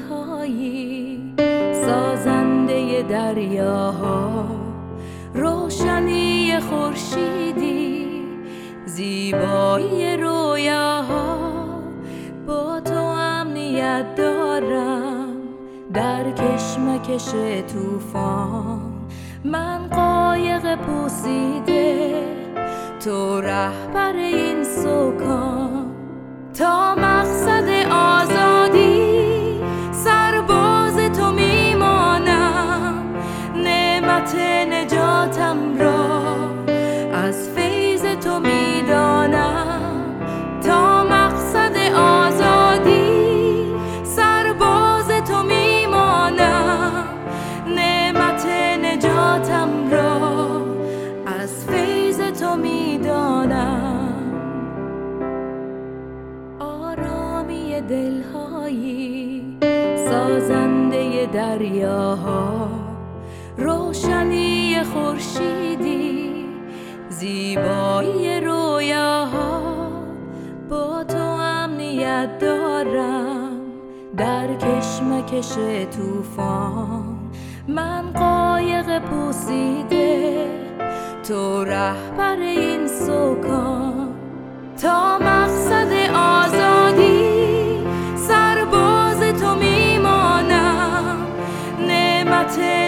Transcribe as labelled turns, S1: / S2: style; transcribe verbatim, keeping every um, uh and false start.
S1: دلهایی، سازنده دریاها، روشنی خورشیدی، زیبایی رویاها. با تو امنیت دارم در کشمکش طوفان. من قایق پوسیده، تو رهبر این سکان. تا مقصد آزادی سرباز تو میمانم. نعمت نجاتم را از فیض تو میدانم. تا مقصد آزادی سرباز تو میمانم. نعمت نجاتم را از فیض تو میدانم. آرامی دلهایی، سازنده دریاها، روشنی خورشیدی، زیبایی رویاها. با تو امنیت دارم در کشمکش طوفان. من قایق پوسیده، تو رهبر این سکان. تا مقصد آزادی سرباز تو میمانم. نعمت